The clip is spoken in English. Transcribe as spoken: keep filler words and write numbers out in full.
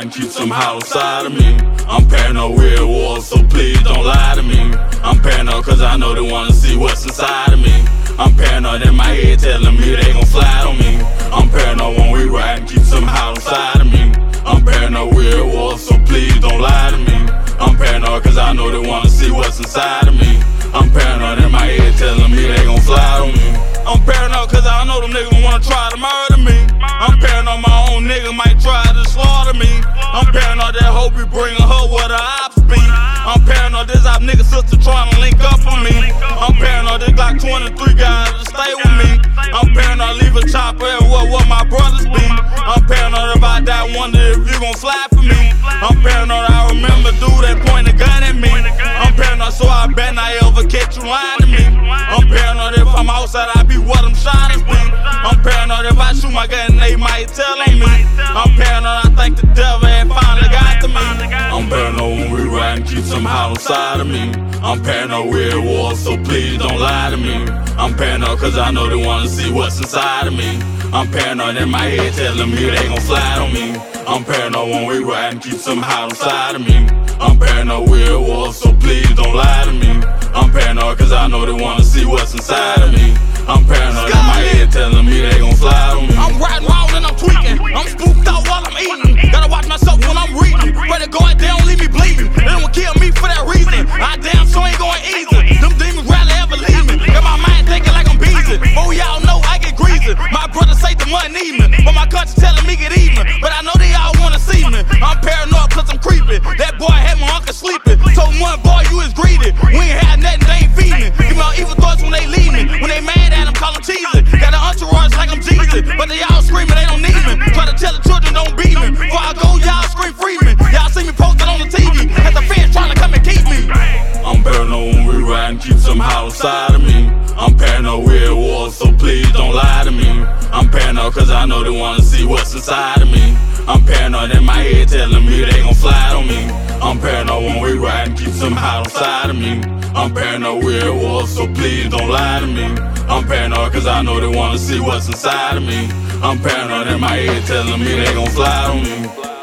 and keep some hollow side of me. I'm paranoid with wars, so please don't lie to me. I'm paranoid cause I know they wanna see what's inside of me. I'm paranoid in my head telling me they gon' slide on me. I'm paranoid when we ride and keep some hollow side of me. I'm paranoid with wars, so please don't lie to me. I'm paranoid cause I know they wanna see what's inside of me. I'm paranoid in my head telling me they gon' slide on me. I'm paranoid cause I know them niggas wanna try to murder me. I'm paranoid my own nigga might try to slaughter me. I'm paranoid that hope be bringing her where the ops be. I'm paranoid this op nigga sister trying to link up with me. I'm paranoid this Glock twenty-three guys to stay with me. I'm paranoid leave a chopper and what what my brothers be. I'm paranoid if I die wonder if you gon' slide for me. I'm paranoid I remember dude that point a gun at me. I'm paranoid so I bet I ever catch you lying to me. I'm paranoid if I'm outside I be what them shotters be. I'm paranoid if I shoot my gun they might tell on me. I'm paranoid I think the devil had finally got to me. I'm paranoid when we ride and keep some hollow side of me. I'm paranoid with wars, so please don't lie to me. I'm paranoid cause I know they wanna see what's inside of me. I'm paranoid in my head telling me they gon' slide on me. I'm paranoid when we ride and keep some hollow side of me. I'm paranoid with wars, so please don't lie to me. I'm paranoid cause I know they wanna see what's inside of me. I'm paranoid in my head telling me they gon' slide on me. I'm riding around and I'm tweaking. I'm spooked out while I'm eating. Gotta watch myself when I'm reading. Pray to God they don't leave me bleeding. They don't kill me for that reason. I damn sure ain't going easy. Them demons rarely ever leave me. Got my mind thinking like I'm beasy. But we all know I get greasy. My brother say the money need me, but my conscience telling me get even. But I know they all wanna see me. I'm paranoid cause I'm creeping. That boy had my uncle sleeping. Told one boy you is greedy. We ain't had nothing, they ain't feeding. Give me all evil thoughts when they leave me. When they mad at them, call them cheesy. Got an entourage like I'm Jesus, but they all screaming they don't need me. Try to tell the children don't beat me. Before I go, y'all scream free me. Y'all see me posted on the T V. At the feds trying to come and keep me. I'm paranoid when we ride and keep some hollow side of me. I'm paranoid with wars, so please don't lie to me. I'm paranoid cause I know they wanna see what's inside of me. I'm paranoid in my head telling me they gon' slide on me. I'm paranoid when we ride and keep some hollow side of me. I'm paranoid with wars, so please don't lie to me. I'm paranoid cause I know they wanna see what's inside of me. I'm paranoid in my head telling me they gon' slide on me.